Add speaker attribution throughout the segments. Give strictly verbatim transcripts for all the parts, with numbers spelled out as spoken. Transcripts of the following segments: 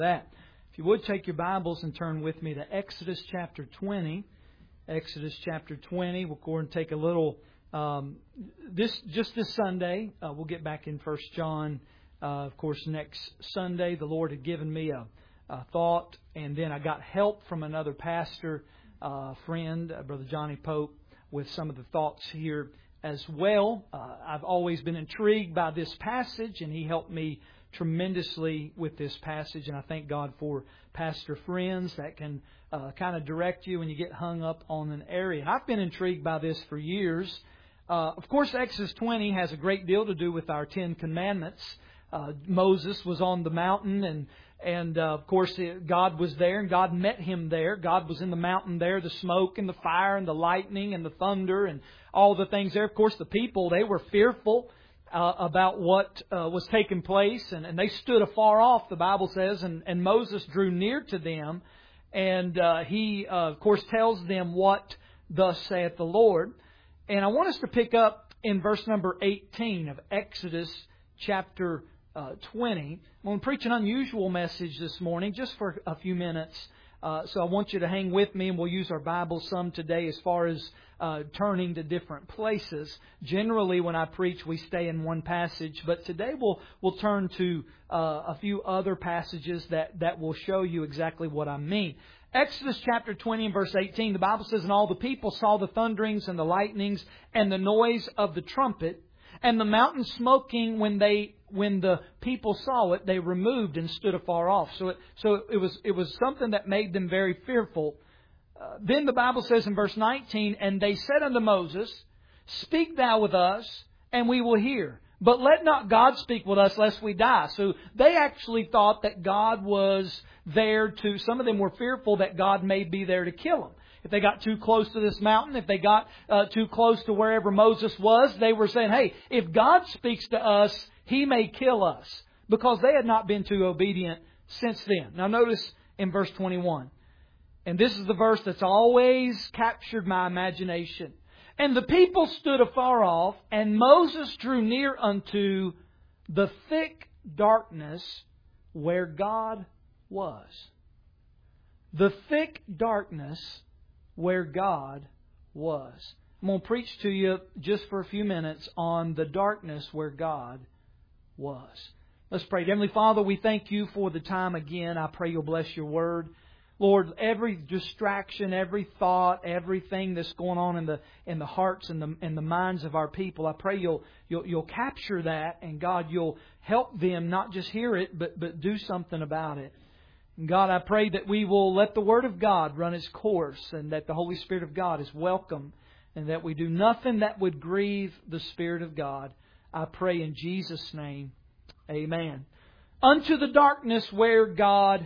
Speaker 1: that. If you would take your Bibles and turn with me to Exodus chapter twenty. Exodus chapter twenty. We'll go and take a little, um, this just this Sunday. Uh, we'll get back in First John, uh, of course, next Sunday. The Lord had given me a, a thought, and then I got help from another pastor, uh, friend, uh, Brother Johnny Pope, with some of the thoughts here as well. Uh, I've always been intrigued by this passage, and he helped me tremendously with this passage, and I thank God for pastor friends that can uh, kind of direct you when you get hung up on an area. And I've been intrigued by this for years. Uh, of course, Exodus twenty has a great deal to do with our Ten Commandments. Uh, Moses was on the mountain, and and uh, of course God was there, and God met him there. God was in the mountain there, the smoke and the fire and the lightning and the thunder and all the things there. Of course, the people, they were fearful Uh, about what uh, was taking place, and, and they stood afar off, the Bible says, and, and Moses drew near to them, and uh, he, uh, of course, tells them what thus saith the Lord. And I want us to pick up in verse number eighteen of Exodus chapter uh, twenty. I'm going to preach an unusual message this morning, just for a few minutes. Uh, so I want you to hang with me, and we'll use our Bible some today as far as uh, turning to different places. Generally, when I preach, we stay in one passage, but today we'll we'll turn to uh, a few other passages that, that will show you exactly what I mean. Exodus chapter twenty and verse eighteen, the Bible says, "And all the people saw the thunderings and the lightnings and the noise of the trumpet, and the mountain smoking. When they when the people saw it, they removed and stood afar off." So it, so it was it was something that made them very fearful. Uh, then the Bible says in verse nineteen, "And they said unto Moses, Speak thou with us, and we will hear. But let not God speak with us, lest we die." So they actually thought that God was there to, some of them were fearful that God may be there to kill them. If they got too close to this mountain, if they got uh, too close to wherever Moses was, they were saying, hey, if God speaks to us, He may kill us. Because they had not been too obedient since then. Now notice in verse twenty-one. And this is the verse that's always captured my imagination. "And the people stood afar off, and Moses drew near unto the thick darkness where God was." The thick darkness where God was. I'm going to preach to you just for a few minutes on the darkness where God was. Let's pray. Heavenly Father, we thank You for the time again. I pray You'll bless Your Word. Lord, every distraction, every thought, everything that's going on in the in the hearts and the and the minds of our people, I pray you'll you'll you'll capture that, and God, You'll help them not just hear it, but but do something about it. And God, I pray that we will let the Word of God run its course, and that the Holy Spirit of God is welcome, and that we do nothing that would grieve the Spirit of God. I pray in Jesus' name, Amen. "Unto the darkness where God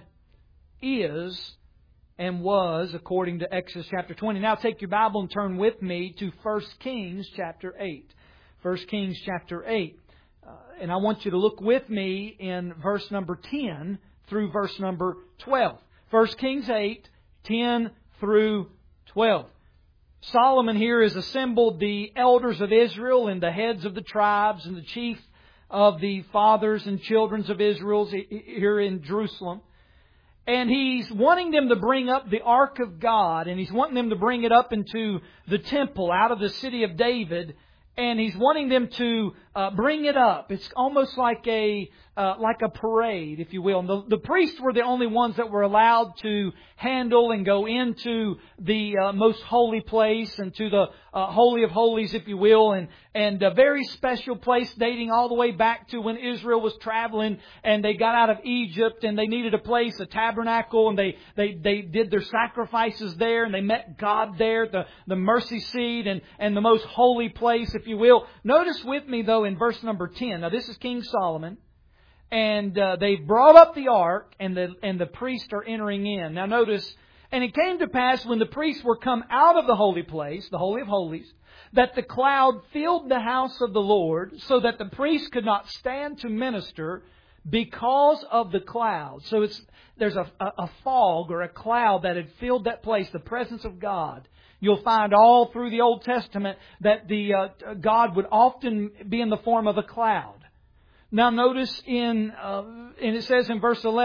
Speaker 1: is and was," according to Exodus chapter twenty. Now take your Bible and turn with me to First Kings chapter eight. First Kings chapter eight. Uh, and I want you to look with me in verse number ten through verse number twelve. First Kings eight, ten through twelve. Solomon here has assembled the elders of Israel and the heads of the tribes and the chief of the fathers and children of Israel here in Jerusalem. And he's wanting them to bring up the Ark of God, and he's wanting them to bring it up into the temple out of the city of David. And he's wanting them to uh, bring it up. It's almost like a uh, like a parade, if you will. And the, the priests were the only ones that were allowed to handle and go into the uh, most holy place and to the uh, Holy of Holies, if you will, and and a very special place dating all the way back to when Israel was traveling and they got out of Egypt and they needed a place, a tabernacle, and they they, they did their sacrifices there, and they met God there, the, the mercy seat and, and the most holy place, if you will. Notice with me, though, in verse number ten. Now, this is King Solomon. And uh, they brought up the ark, and the and the priests are entering in. Now notice, "And it came to pass when the priests were come out of the holy place, the Holy of Holies, that the cloud filled the house of the Lord, so that the priests could not stand to minister because of the cloud." So it's there's a, a, a fog or a cloud that had filled that place, the presence of God. You'll find all through the Old Testament that the uh, God would often be in the form of a cloud. Now notice in, uh, and it says in verse eleven,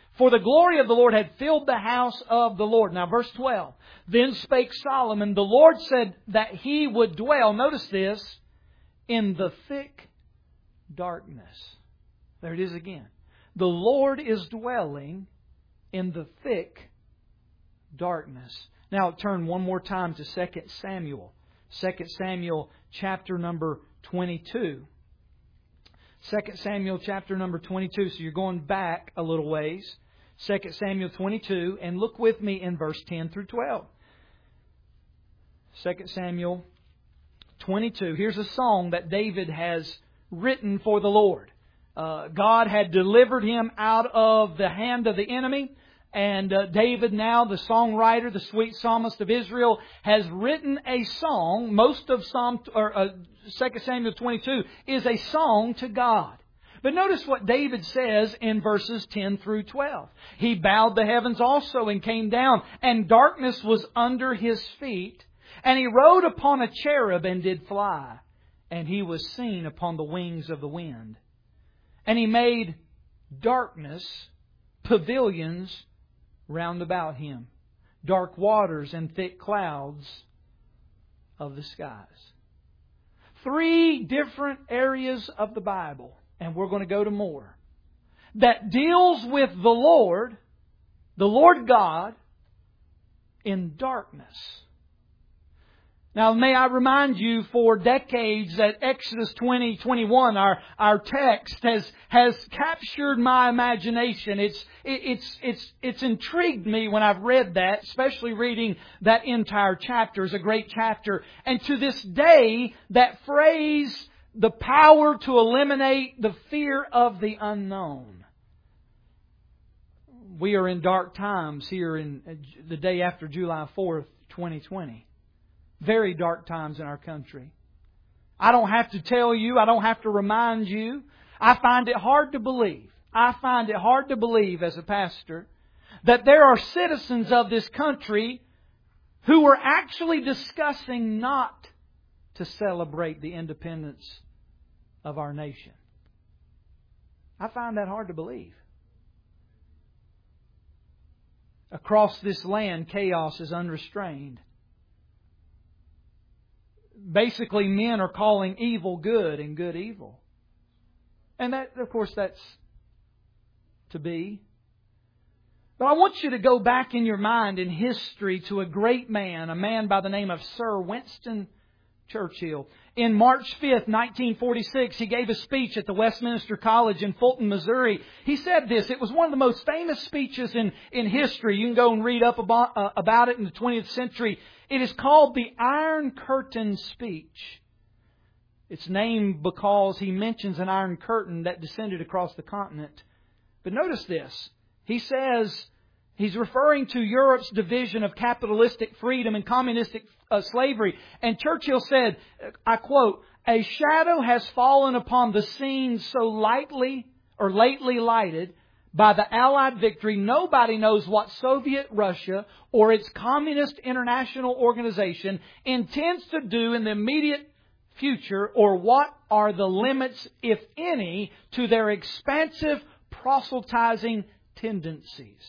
Speaker 1: For the glory of the Lord had filled the house of the Lord. Now verse twelve. Then spake Solomon, the Lord said that He would dwell, notice this, in the thick darkness. There it is again. The Lord is dwelling in the thick darkness. Now turn one more time to Second Samuel. Second Samuel chapter number twenty-two. Second Samuel chapter number twenty-two. So you're going back a little ways. Second Samuel twenty-two. And look with me in verse ten through twelve. Second Samuel twenty-two. Here's a song that David has written for the Lord. Uh, God had delivered him out of the hand of the enemy. And uh, David now, the songwriter, the sweet psalmist of Israel, has written a song. Most of Psalm or uh, Second Samuel twenty-two is a song to God. But notice what David says in verses ten through twelve. He bowed the heavens also and came down, and darkness was under His feet. And He rode upon a cherub and did fly, and He was seen upon the wings of the wind. And He made darkness pavilions round about Him, dark waters and thick clouds of the skies. Three different areas of the Bible, and we're going to go to more, that deals with the Lord, the Lord God, in darkness. Now, may I remind you, for decades that Exodus twenty twenty-one, our our text has has captured my imagination. It's it, it's it's it's intrigued me when I've read that, especially reading that entire chapter. It's a great chapter, and to this day, that phrase, the power to eliminate the fear of the unknown. We are in dark times here in the day after July fourth, twenty twenty. Very dark times in our country. I don't have to tell you, I don't have to remind you. I find it hard to believe. I find it hard to believe as a pastor that there are citizens of this country who are actually discussing not to celebrate the independence of our nation. I find that hard to believe. Across this land, chaos is unrestrained. Basically, men are calling evil good and good evil. And that, of course, that's to be. But I want you to go back in your mind in history to a great man, a man by the name of Sir Winston Churchill. In March fifth, nineteen forty-six, he gave a speech at the Westminster College in Fulton, Missouri. He said this. It was one of the most famous speeches in, in history. You can go and read up about, uh, about it in the twentieth century. It is called the Iron Curtain Speech. It's named because he mentions an iron curtain that descended across the continent. But notice this. He says, he's referring to Europe's division of capitalistic freedom and communistic uh, slavery. And Churchill said, I quote, "A shadow has fallen upon the scene so lightly or lately lighted by the Allied victory. Nobody knows what Soviet Russia or its Communist International Organization intends to do in the immediate future, or what are the limits, if any, to their expansive proselytizing tendencies."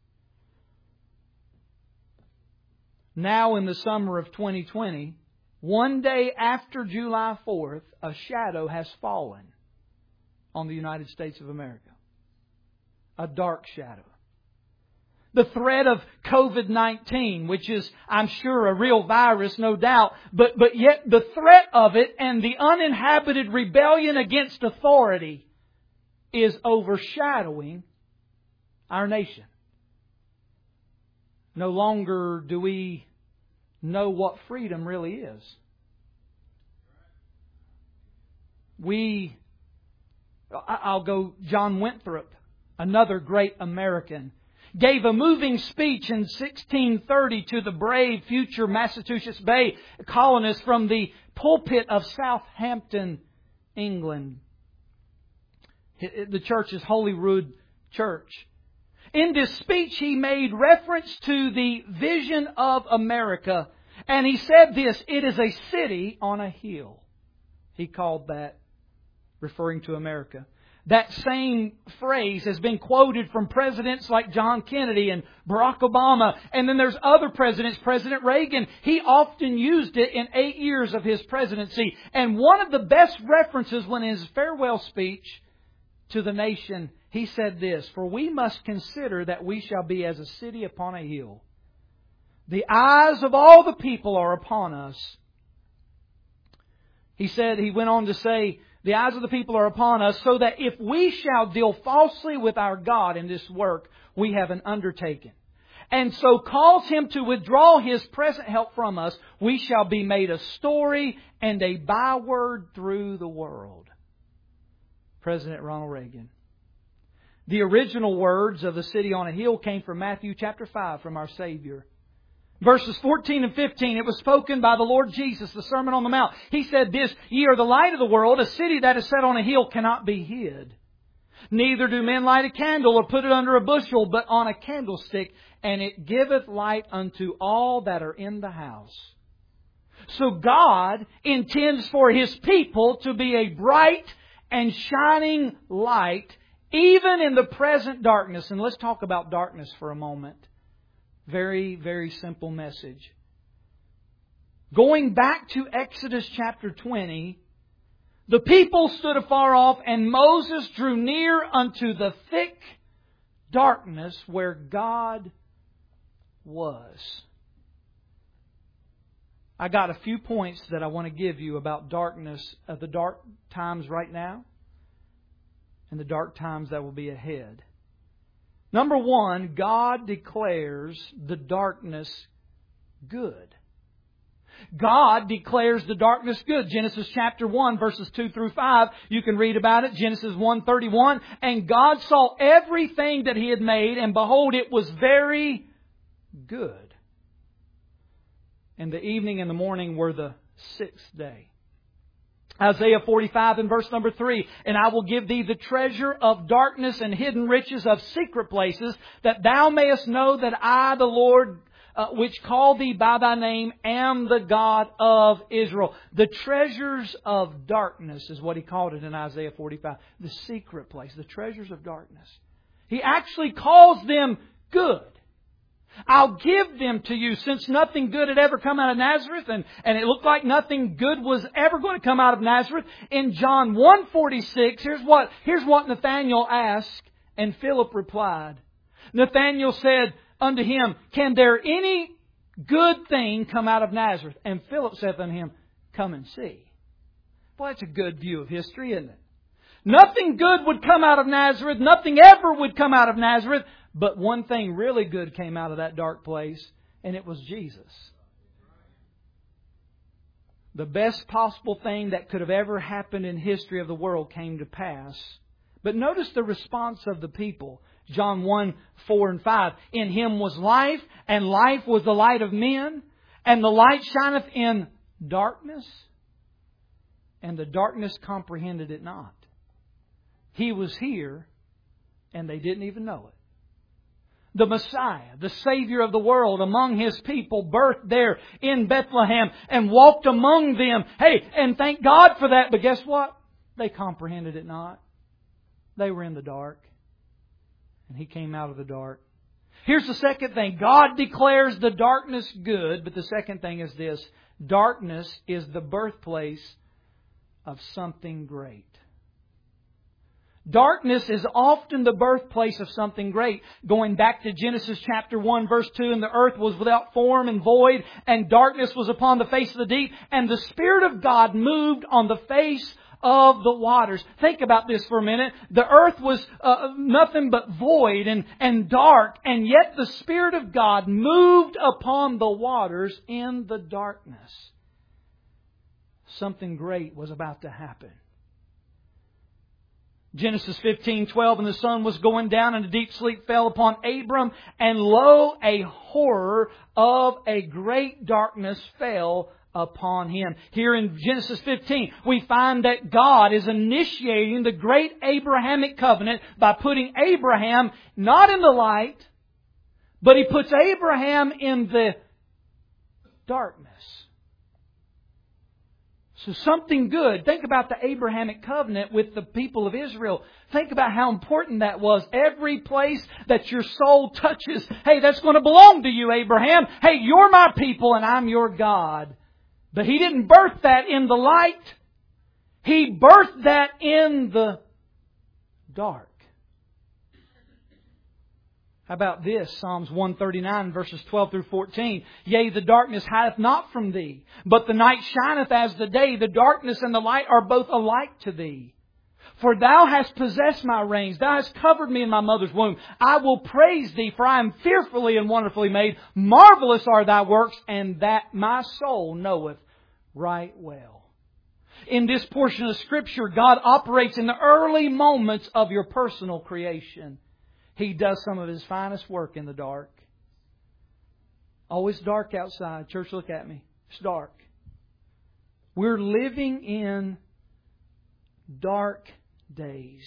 Speaker 1: Now in the summer of twenty twenty, one day after July fourth, a shadow has fallen on the United States of America. A dark shadow. The threat of COVID nineteen, which is, I'm sure, a real virus, no doubt, but, but yet the threat of it and the uninhabited rebellion against authority is overshadowing our nation. No longer do we know what freedom really is. We, I'll go John Winthrop, another great American, gave a moving speech in sixteen thirty to the brave future Massachusetts Bay colonists from the pulpit of Southampton, England. The church is Holyrood Church. In this speech, he made reference to the vision of America. And he said this, "It is a city on a hill." He called that, referring to America. That same phrase has been quoted from presidents like John Kennedy and Barack Obama. And then there's other presidents. President Reagan, he often used it in eight years of his presidency. And one of the best references when in his farewell speech to the nation, he said this, "For we must consider that we shall be as a city upon a hill. The eyes of all the people are upon us." He said, he went on to say, "The eyes of the people are upon us, so that if we shall deal falsely with our God in this work, we have an undertaking. And so cause Him to withdraw His present help from us, we shall be made a story and a byword through the world." President Ronald Reagan. The original words of the city on a hill came from Matthew chapter five from our Savior. Verses fourteen and fifteen, it was spoken by the Lord Jesus, the Sermon on the Mount. He said this, "Ye are the light of the world. A city that is set on a hill cannot be hid. Neither do men light a candle or put it under a bushel, but on a candlestick, and it giveth light unto all that are in the house." So God intends for His people to be a bright and shining light, even in the present darkness. And let's talk about darkness for a moment. Very, very simple message. Going back to Exodus chapter twenty, the people stood afar off, and Moses drew near unto the thick darkness where God was. I got a few points that I want to give you about darkness, of the dark times right now and the dark times that will be ahead. Number one, God declares the darkness good. God declares the darkness good. Genesis chapter one, verses two through five. You can read about it. Genesis one thirty-one. "And God saw everything that He had made, and behold, it was very good. And the evening and the morning were the sixth day." Isaiah forty-five and verse number three. "And I will give thee the treasure of darkness and hidden riches of secret places, that thou mayest know that I, the Lord, uh, which call thee by thy name, am the God of Israel." The treasures of darkness is what He called it in Isaiah forty-five. The secret place, the treasures of darkness. He actually calls them good. "I'll give them to you," since nothing good had ever come out of Nazareth, and, and it looked like nothing good was ever going to come out of Nazareth. In John one forty-six, here's what, here's what Nathanael asked, and Philip replied. Nathanael said unto him, "Can there any good thing come out of Nazareth?" And Philip said unto him, "Come and see." Well, that's a good view of history, isn't it? Nothing good would come out of Nazareth. Nothing ever would come out of Nazareth. But one thing really good came out of that dark place, and it was Jesus. The best possible thing that could have ever happened in history of the world came to pass. But notice the response of the people. John one, four and five. "In Him was life, and life was the light of men. And the light shineth in darkness, and the darkness comprehended it not." He was here, and they didn't even know it. The Messiah, the Savior of the world, among His people, birthed there in Bethlehem and walked among them. Hey, and thank God for that. But guess what? They comprehended it not. They were in the dark. And He came out of the dark. Here's the second thing. God declares the darkness good. But the second thing is this. Darkness is the birthplace of something great. Darkness is often the birthplace of something great. Going back to Genesis chapter one, verse two, "And the earth was without form and void, and darkness was upon the face of the deep, and the Spirit of God moved on the face of the waters." Think about this for a minute. The earth was uh, nothing but void and, and dark, and yet the Spirit of God moved upon the waters in the darkness. Something great was about to happen. Genesis fifteen twelve, "And the sun was going down, and a deep sleep fell upon Abram, and lo, a horror of a great darkness fell upon him." Here in Genesis fifteen, we find that God is initiating the great Abrahamic covenant by putting Abraham not in the light, but He puts Abraham in the darkness. So something good. Think about the Abrahamic covenant with the people of Israel. Think about how important that was. Every place that your soul touches, hey, that's going to belong to you, Abraham. Hey, you're my people and I'm your God. But He didn't birth that in the light. He birthed that in the dark. How about this? Psalms one thirty-nine, verses twelve through fourteen. Yea, the darkness hideth not from Thee, but the night shineth as the day. The darkness and the light are both alike to Thee. For Thou hast possessed my reins. Thou hast covered me in my mother's womb. I will praise Thee, for I am fearfully and wonderfully made. Marvelous are Thy works, and that my soul knoweth right well. In this portion of Scripture, God operates in the early moments of your personal creation. He does some of His finest work in the dark. Oh, it's dark outside. Church, look at me. It's dark. We're living in dark days.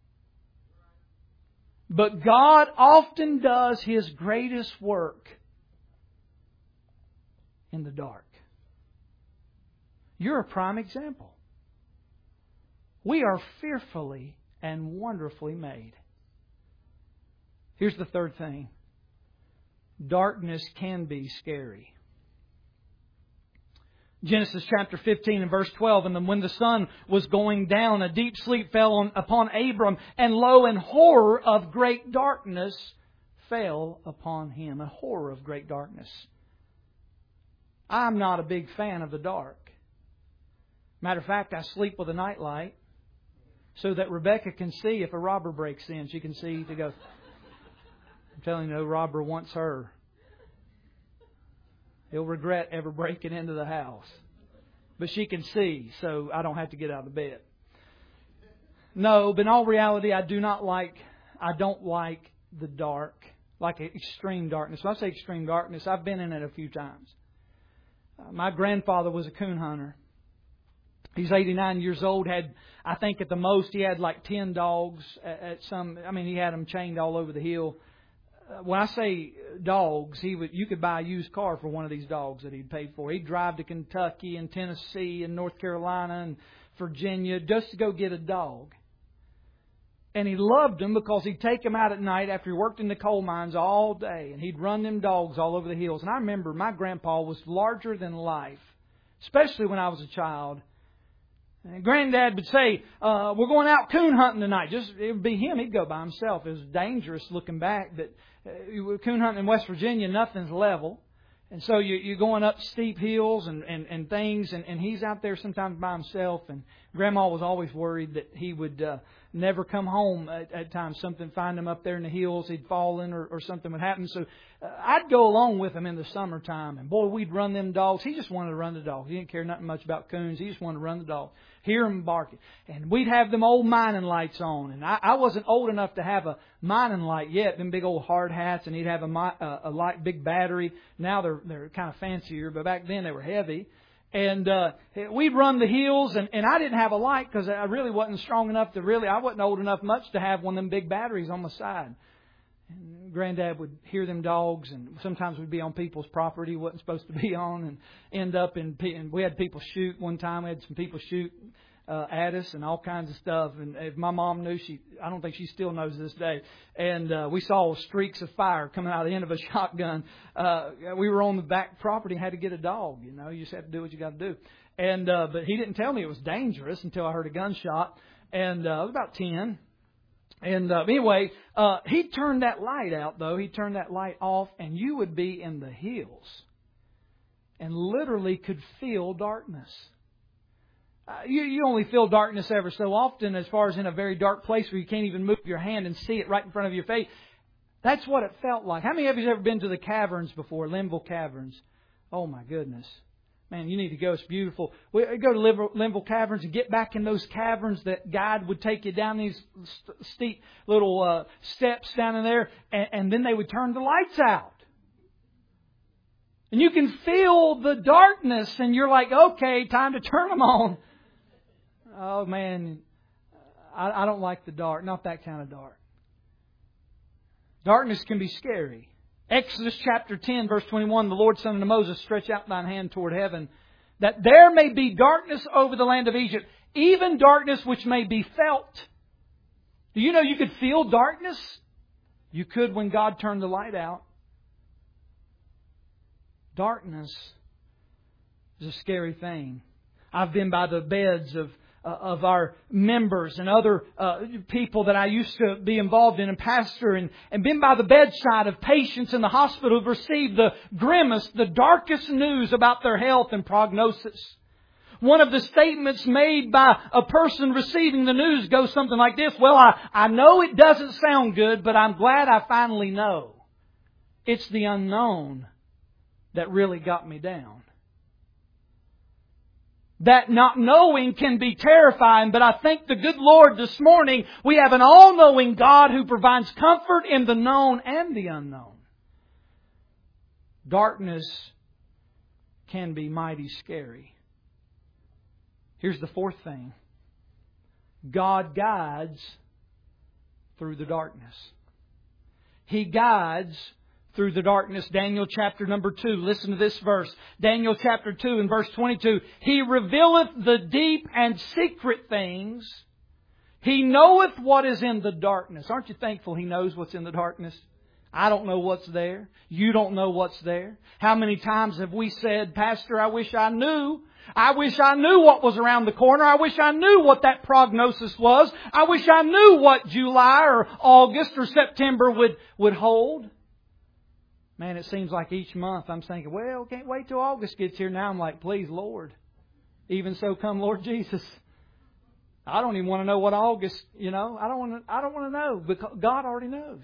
Speaker 1: But God often does His greatest work in the dark. You're a prime example. We are fearfully and wonderfully made. Here's the third thing. Darkness can be scary. Genesis chapter fifteen and verse twelve. And then when the sun was going down, a deep sleep fell on, upon Abram. And lo, an horror of great darkness fell upon him. A horror of great darkness. I'm not a big fan of the dark. Matter of fact, I sleep with a nightlight so that Rebecca can see if a robber breaks in. She can see to go... I'm telling you, no robber wants her. He'll regret ever breaking into the house. But she can see, so I don't have to get out of bed. No, but in all reality, I do not like, I don't like the dark, like extreme darkness. When I say extreme darkness, I've been in it a few times. Uh, my grandfather was a coon hunter. He's eighty-nine years old, had, I think at the most, he had like ten dogs at, at some, I mean, he had them chained all over the hill. When I say dogs, he would you could buy a used car for one of these dogs that he'd paid for. He'd drive to Kentucky and Tennessee and North Carolina and Virginia just to go get a dog. And he loved them because he'd take them out at night after he worked in the coal mines all day. And he'd run them dogs all over the hills. And I remember my grandpa was larger than life, especially when I was a child. And Granddad would say, uh, we're going out coon hunting tonight. Just it would be him. He'd go by himself. It was dangerous looking back. But uh, coon hunting in West Virginia, nothing's level. And so you, you're going up steep hills and, and, and things. And, and he's out there sometimes by himself. And Grandma was always worried that he would uh, never come home at, at times. Something find him up there in the hills. He'd fallen or, or something would happen. So uh, I'd go along with him in the summertime. And boy, we'd run them dogs. He just wanted to run the dogs. He didn't care nothing much about coons. He just wanted to run the dogs. Hear them barking. And we'd have them old mining lights on. And I, I wasn't old enough to have a mining light yet. Them big old hard hats. And he'd have a, a, a light, big battery. Now they're they're kind of fancier. But back then they were heavy. And uh, we'd run the hills. And, and I didn't have a light because I really wasn't strong enough to really... I wasn't old enough much to have one of them big batteries on the side. And Granddad would hear them dogs, and sometimes we'd be on people's property wasn't supposed to be on, and end up in. And we had people shoot one time. We had some people shoot uh, at us and all kinds of stuff. And if my mom knew, she I don't think she still knows this day. And uh, we saw streaks of fire coming out of the end of a shotgun. Uh, we were on the back property and had to get a dog. You know, you just have to do what you got to do. And uh, but he didn't tell me it was dangerous until I heard a gunshot. And uh, I was about ten. And uh, anyway, uh, he turned that light out, though. He turned that light off, and you would be in the hills and literally could feel darkness. Uh, you, you only feel darkness ever so often as far as in a very dark place where you can't even move your hand and see it right in front of your face. That's what it felt like. How many of you have ever been to the caverns before, Linville Caverns? Oh, my goodness. Man, you need to go. It's beautiful. We go to Linville Caverns and get back in those caverns that guide would take you down these steep little uh, steps down in there. And, and then they would turn the lights out. And you can feel the darkness. And you're like, okay, time to turn them on. Oh, man, I, I don't like the dark. Not that kind of dark. Darkness can be scary. Exodus chapter ten, verse twenty-one, the Lord said unto Moses, stretch out thine hand toward heaven, that there may be darkness over the land of Egypt, even darkness which may be felt. Do you know you could feel darkness? You could when God turned the light out. Darkness is a scary thing. I've been by the beds of uh, of our members and other uh, people that I used to be involved in and pastor, and, and been by the bedside of patients in the hospital who've received the grimmest, the darkest news about their health and prognosis. One of the statements made by a person receiving the news goes something like this: well, I, I know it doesn't sound good, but I'm glad I finally know. It's the unknown that really got me down. That not knowing can be terrifying, but I thank the good Lord this morning we have an all-knowing God who provides comfort in the known and the unknown. Darkness can be mighty scary. Here's the fourth thing. God guides through the darkness. He guides through the darkness. Daniel chapter number two. Listen to this verse. Daniel chapter two and verse twenty-two. He revealeth the deep and secret things. He knoweth what is in the darkness. Aren't you thankful He knows what's in the darkness? I don't know what's there. You don't know what's there. How many times have we said, Pastor, I wish I knew. I wish I knew what was around the corner. I wish I knew what that prognosis was. I wish I knew what July or August or September would, would hold. Man, it seems like each month I'm thinking, well, can't wait till August gets here. Now I'm like, please, Lord. Even so come, Lord Jesus. I don't even want to know what August, you know, I don't want to, I don't want to know, because God already knows.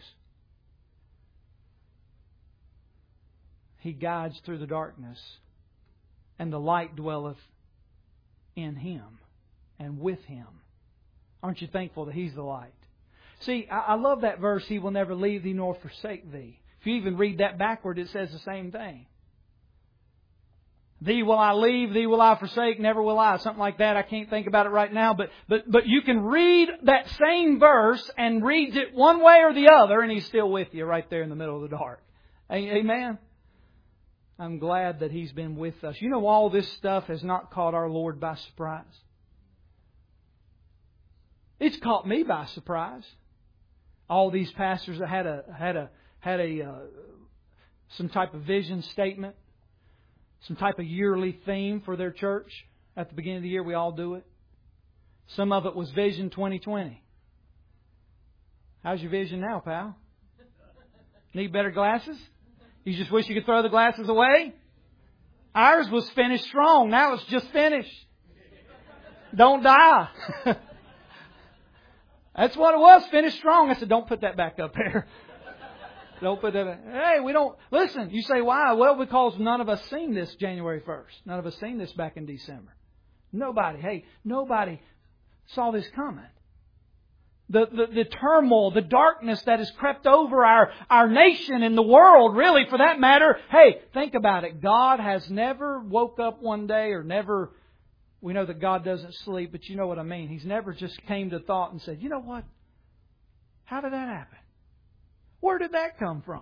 Speaker 1: He guides through the darkness, and the light dwelleth in Him and with Him. Aren't you thankful that He's the light? See, I, I love that verse, He will never leave thee nor forsake thee. If you even read that backward, it says the same thing. Thee will I leave, thee will I forsake, never will I. Something like that. I can't think about it right now. But but but you can read that same verse and read it one way or the other, and He's still with you right there in the middle of the dark. Amen? I'm glad that He's been with us. You know, all this stuff has not caught our Lord by surprise. It's caught me by surprise. All these pastors that had a had a had a uh, some type of vision statement, some type of yearly theme for their church. At the beginning of the year, we all do it. Some of it was Vision twenty twenty. How's your vision now, pal? Need better glasses? You just wish you could throw the glasses away? Ours was finished strong. Now it's just finished. Don't die. That's what it was, finished strong. I said, don't put that back up there. Don't put that back. Hey, we don't... Listen, you say, why? Well, because none of us seen this January first. None of us seen this back in December. Nobody, hey, nobody saw this coming. The, the, the turmoil, the darkness that has crept over our, our nation and the world, really, for that matter. Hey, think about it. God has never woke up one day or never... We know that God doesn't sleep, but you know what I mean. He's never just came to thought and said, you know what? How did that happen? Where did that come from?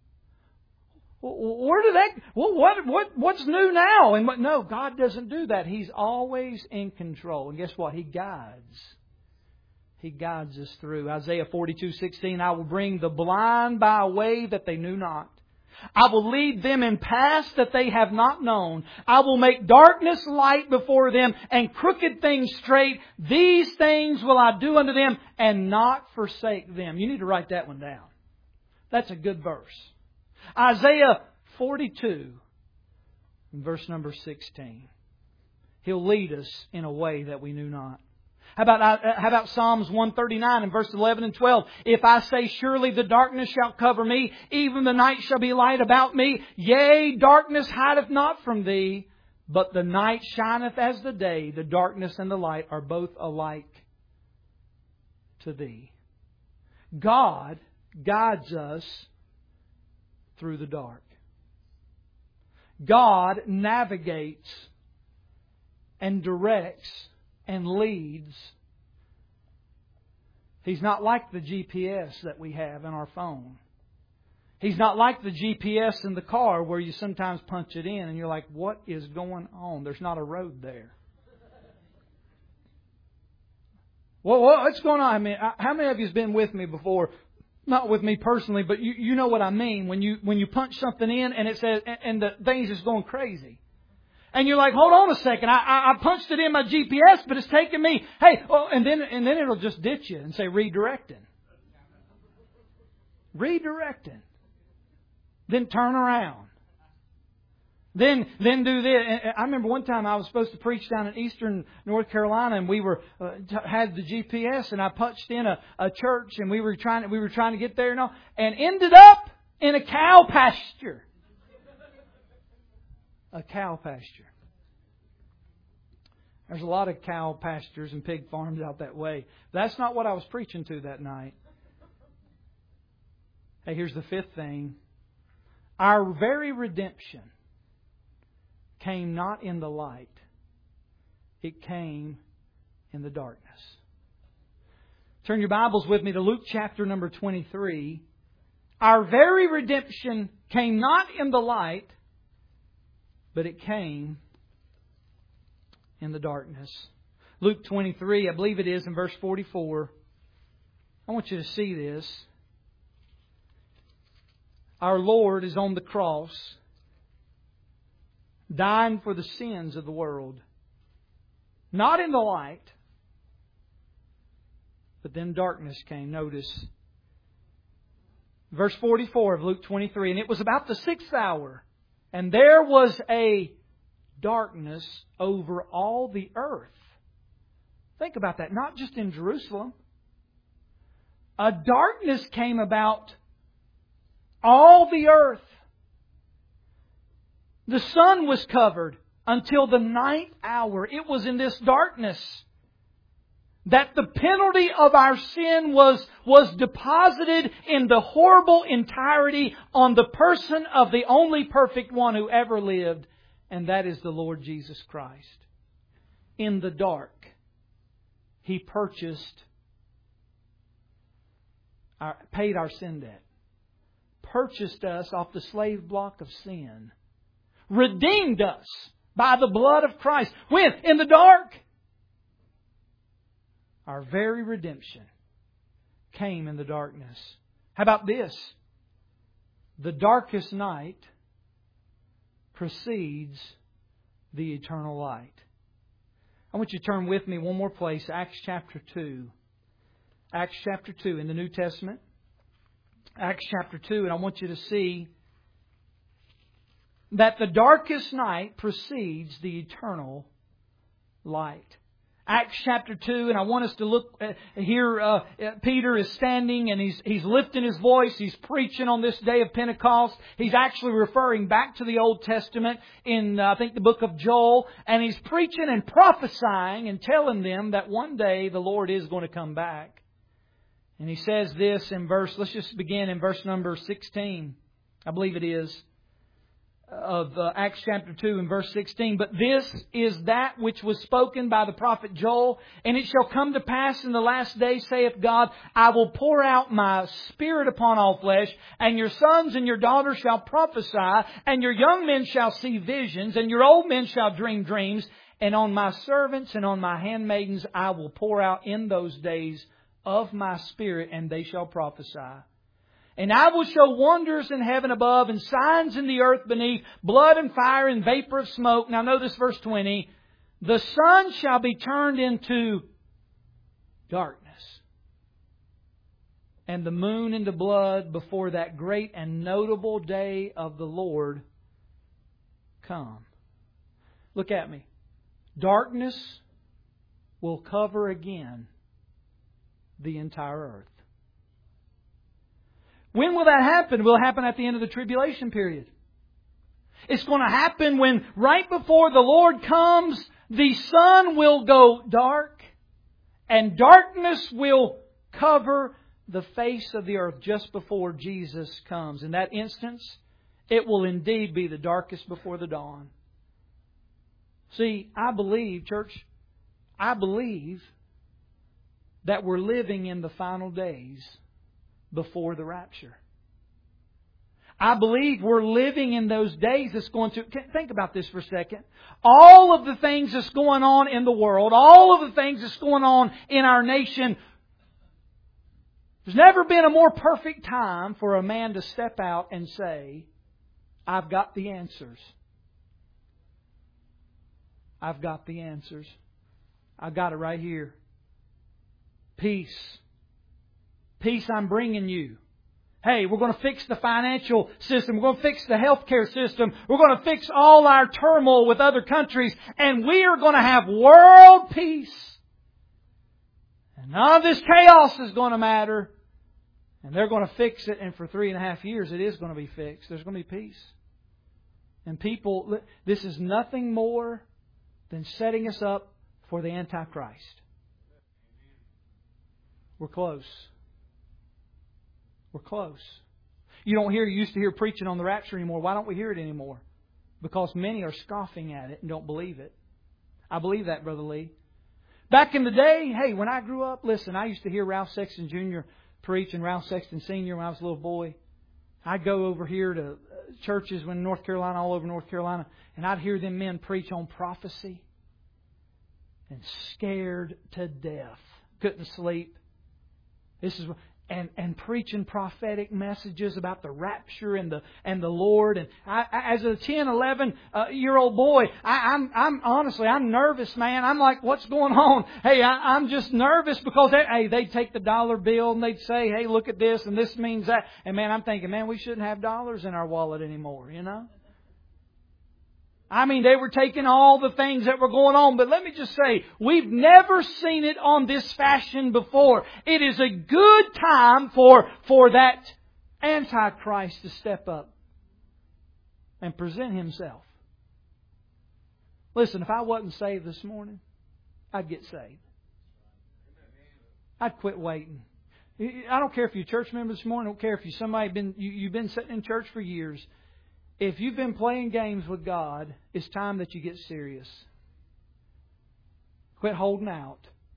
Speaker 1: Where did that... Well, what, what, what's new now? And what, no, God doesn't do that. He's always in control. And guess what? He guides. He guides us through. Isaiah forty-two sixteen, I will bring the blind by a way that they knew not. I will lead them in paths that they have not known. I will make darkness light before them and crooked things straight. These things will I do unto them and not forsake them. You need to write that one down. That's a good verse. Isaiah forty-two, verse number sixteen. He'll lead us in a way that we knew not. How about, how about Psalms one thirty-nine and verse eleven and twelve? If I say, surely the darkness shall cover me, even the night shall be light about me. Yea, darkness hideth not from thee, but the night shineth as the day. The darkness and the light are both alike to thee. God guides us through the dark. God navigates and directs and leads. He's not like the G P S that we have in our phone. He's not like the G P S in the car where you sometimes punch it in and you're like, what is going on? There's not a road there. Well, what's going on? I mean, how many of you have been with me before? Not with me personally, but you, you know what I mean. When you when you punch something in and it says and the thing's just going crazy. And you're like, hold on a second. I, I, I punched it in my G P S, but it's taking me. Hey, oh, and then and then it'll just ditch you and say redirecting. Redirecting. Then turn around. Then, then do this. I remember one time I was supposed to preach down in eastern North Carolina, and we were uh, had the G P S, and I punched in a, a church, and we were trying to, we were trying to get there, and all, and ended up in a cow pasture. A cow pasture. There's a lot of cow pastures and pig farms out that way. That's not what I was preaching to that night. Hey, here's the fifth thing. Our very redemption came not in the light. It came in the darkness. Turn your Bibles with me to Luke chapter number twenty-three. Our very redemption came not in the light, but it came in the darkness. Luke twenty-three, I believe it is, in verse forty-four. I want you to see this. Our Lord is on the cross, dying for the sins of the world. Not in the light, but then darkness came. Notice verse forty-four of Luke twenty-three. And it was about the sixth hour, and there was a darkness over all the earth. Think about that. Not just in Jerusalem. A darkness came about all the earth. The sun was covered until the ninth hour. It was in this darkness that the penalty of our sin was, was deposited in the horrible entirety on the person of the only perfect one who ever lived, and that is the Lord Jesus Christ. In the dark, He purchased, our, paid our sin debt, purchased us off the slave block of sin, redeemed us by the blood of Christ. When? In the dark. Our very redemption came in the darkness. How about this? The darkest night precedes the eternal light. I want you to turn with me one more place, Acts chapter two. Acts chapter two in the New Testament. Acts chapter two, and I want you to see that the darkest night precedes the eternal light. Acts chapter two, and I want us to look uh, here. Uh, Peter is standing and he's he's lifting his voice. He's preaching on this day of Pentecost. He's actually referring back to the Old Testament in, uh, I think, the book of Joel. And he's preaching and prophesying and telling them that one day the Lord is going to come back. And he says this in verse, let's just begin in verse number sixteen. I believe it is. Of uh, Acts chapter two and verse sixteen. But this is that which was spoken by the prophet Joel. And it shall come to pass in the last day, saith God, I will pour out my Spirit upon all flesh, and your sons and your daughters shall prophesy, and your young men shall see visions, and your old men shall dream dreams. And on my servants and on my handmaidens I will pour out in those days of my Spirit, and they shall prophesy. And I will show wonders in heaven above and signs in the earth beneath, blood and fire and vapor of smoke. Now notice verse twenty. The sun shall be turned into darkness, and the moon into blood before that great and notable day of the Lord come. Look at me. Darkness will cover again the entire earth. When will that happen? Will it happen at the end of the tribulation period? It's going to happen when right before the Lord comes, the sun will go dark and darkness will cover the face of the earth just before Jesus comes. In that instance, it will indeed be the darkest before the dawn. See, I believe, church, I believe that we're living in the final days before the rapture. I believe we're living in those days that's going to... Think about this for a second. All of the things that's going on in the world, all of the things that's going on in our nation, there's never been a more perfect time for a man to step out and say, I've got the answers. I've got the answers. I've got it right here. Peace. Peace I'm bringing you. Hey, we're going to fix the financial system. We're going to fix the healthcare system. We're going to fix all our turmoil with other countries. And we are going to have world peace. And none of this chaos is going to matter. And they're going to fix it. And for three and a half years, it is going to be fixed. There's going to be peace. And people, this is nothing more than setting us up for the Antichrist. We're close. We're close. You don't hear, you used to hear preaching on the rapture anymore. Why don't we hear it anymore? Because many are scoffing at it and don't believe it. I believe that, Brother Lee. Back in the day, hey, when I grew up, listen, I used to hear Ralph Sexton Junior preach and Ralph Sexton Senior when I was a little boy. I'd go over here to churches in North Carolina, all over North Carolina, and I'd hear them men preach on prophecy. And scared to death. Couldn't sleep. This is and and preaching prophetic messages about the rapture and the and the Lord. And I, as a ten, eleven uh, year old boy, I, I'm I'm honestly I'm nervous, man. I'm like, what's going on? Hey, I, I'm just nervous because they, hey, they'd take the dollar bill and they'd say, hey, look at this and this means that. And man, I'm thinking, man, we shouldn't have dollars in our wallet anymore, you know. I mean, they were taking all the things that were going on. But let me just say, we've never seen it on this fashion before. It is a good time for, for that Antichrist to step up and present himself. Listen, if I wasn't saved this morning, I'd get saved. I'd quit waiting. I don't care if you're a church member this morning. I don't care if you're somebody been you, you've been sitting in church for years. If you've been playing games with God, it's time that you get serious. Quit holding out.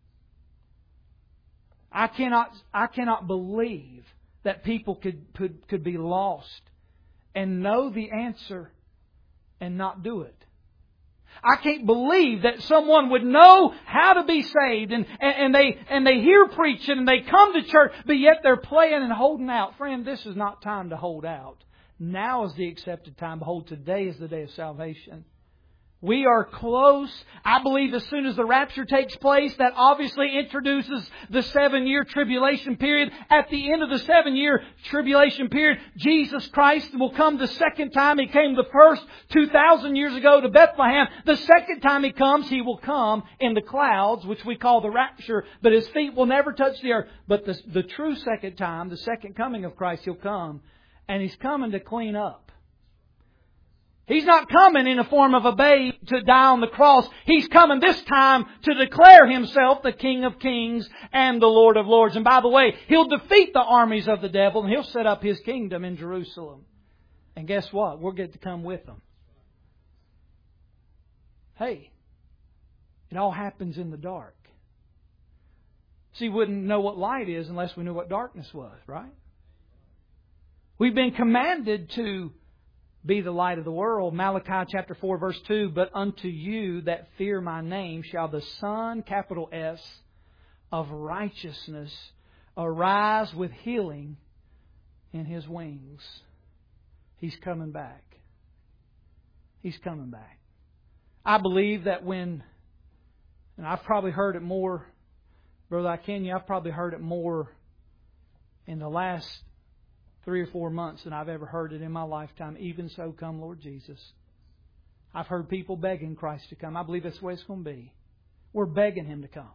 Speaker 1: I cannot, I cannot believe that people could, could, could be lost and know the answer and not do it. I can't believe that someone would know how to be saved and, and, and they and they hear preaching and they come to church, but yet they're playing and holding out. Friend, this is not time to hold out. Now is the accepted time. Behold, today is the day of salvation. We are close. I believe as soon as the rapture takes place, that obviously introduces the seven-year tribulation period. At the end of the seven-year tribulation period, Jesus Christ will come the second time. He came the first two thousand years ago to Bethlehem. The second time He comes, He will come in the clouds, which we call the rapture. But His feet will never touch the earth. But the, the true second time, the second coming of Christ, He'll come. And He's coming to clean up. He's not coming in the form of a babe to die on the cross. He's coming this time to declare Himself the King of Kings and the Lord of Lords. And by the way, He'll defeat the armies of the devil and He'll set up His kingdom in Jerusalem. And guess what? We'll get to come with Him. Hey, it all happens in the dark. See, we wouldn't know what light is unless we knew what darkness was, right? We've been commanded to be the light of the world. Malachi chapter four verse two, but unto you that fear my name shall the Son, capital S, of righteousness arise with healing in His wings. He's coming back. He's coming back. I believe that when, and I've probably heard it more, Brother Ikenya, I've probably heard it more in the last three or four months than I've ever heard it in my lifetime. Even so, come Lord Jesus. I've heard people begging Christ to come. I believe that's the way it's going to be. We're begging Him to come.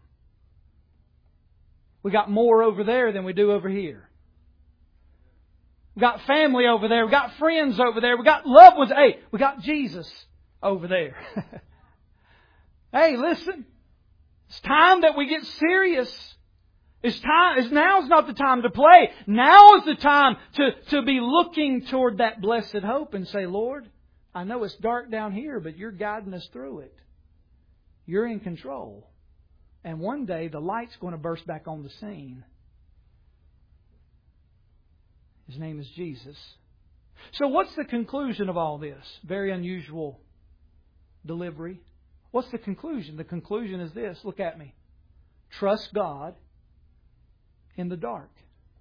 Speaker 1: We got more over there than we do over here. We got family over there. We got friends over there. We got loved ones. Hey, we got Jesus over there. Hey, listen. It's time that we get serious. It's time. It's, now's not the time to play. Now is the time to, to be looking toward that blessed hope and say, Lord, I know it's dark down here, but You're guiding us through it. You're in control. And one day the light's going to burst back on the scene. His name is Jesus. So what's the conclusion of all this? Very unusual delivery. What's the conclusion? The conclusion is this. Look at me. Trust God in the dark.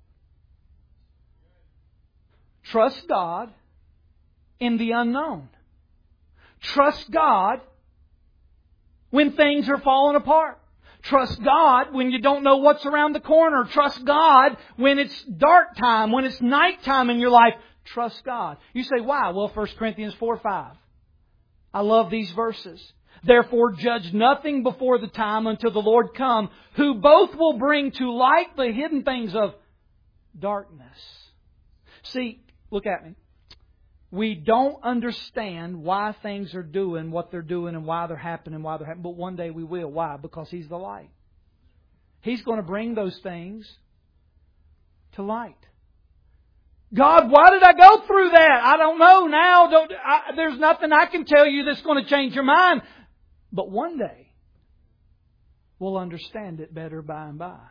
Speaker 1: Trust God in the unknown. Trust God when things are falling apart. Trust God when you don't know what's around the corner. Trust God when it's dark time, when it's nighttime in your life. Trust God. You say, why? Well, First Corinthians four five. I love these verses. Therefore judge nothing before the time until the Lord come, who both will bring to light the hidden things of darkness. See, look at me. We don't understand why things are doing what they're doing and why they're happening, why they're happening. But one day we will. Why? Because He's the light. He's going to bring those things to light. God, why did I go through that? I don't know now. Don't, I, there's nothing I can tell you that's going to change your mind. But one day, we'll understand it better by and by.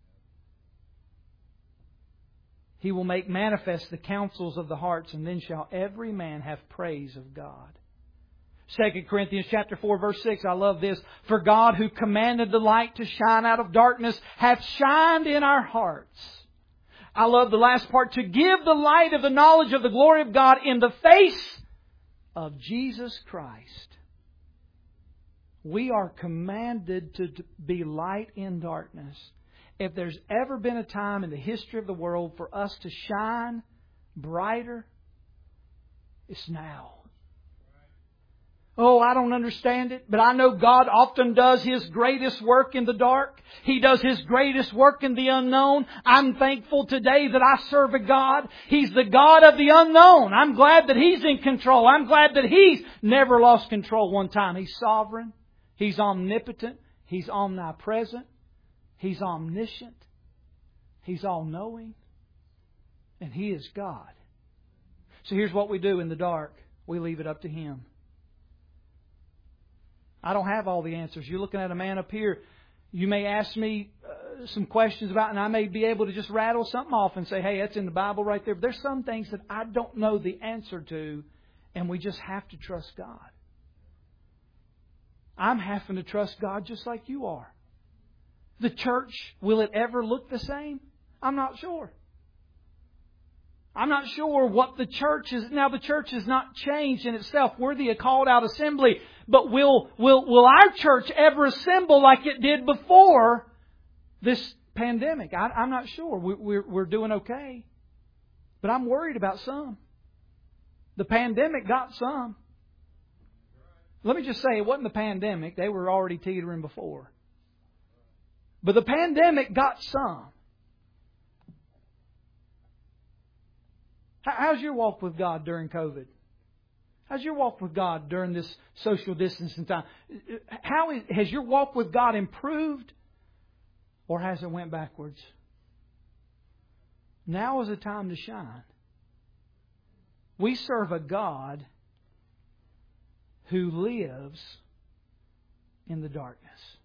Speaker 1: He will make manifest the counsels of the hearts, and then shall every man have praise of God. Second Corinthians chapter four, verse six, I love this. For God, who commanded the light to shine out of darkness, hath shined in our hearts. I love the last part. To give the light of the knowledge of the glory of God in the face of Jesus Christ. We are commanded to be light in darkness. If there's ever been a time in the history of the world for us to shine brighter, it's now. Oh, I don't understand it, but I know God often does His greatest work in the dark. He does His greatest work in the unknown. I'm thankful today that I serve a God. He's the God of the unknown. I'm glad that He's in control. I'm glad that He's never lost control one time. He's sovereign. He's omnipotent. He's omnipresent. He's omniscient. He's all-knowing. And He is God. So here's what we do in the dark. We leave it up to Him. I don't have all the answers. You're looking at a man up here. You may ask me uh, some questions about, and I may be able to just rattle something off and say, hey, that's in the Bible right there. But there's some things that I don't know the answer to, and we just have to trust God. I'm having to trust God just like you are. The church, will it ever look the same? I'm not sure. I'm not sure what the church is. Now, the church has not changed in itself. We're the called out assembly. But will, will, will our church ever assemble like it did before this pandemic? I, I'm not sure. We, we're, we're doing okay. But I'm worried about some. The pandemic got some. Let me just say, it wasn't the pandemic. They were already teetering before. But the pandemic got some. How's your walk with God during COVID? How's your walk with God during this social distancing time? How is, has your walk with God improved, or has it went backwards? Now is the time to shine. We serve a God who lives in the darkness.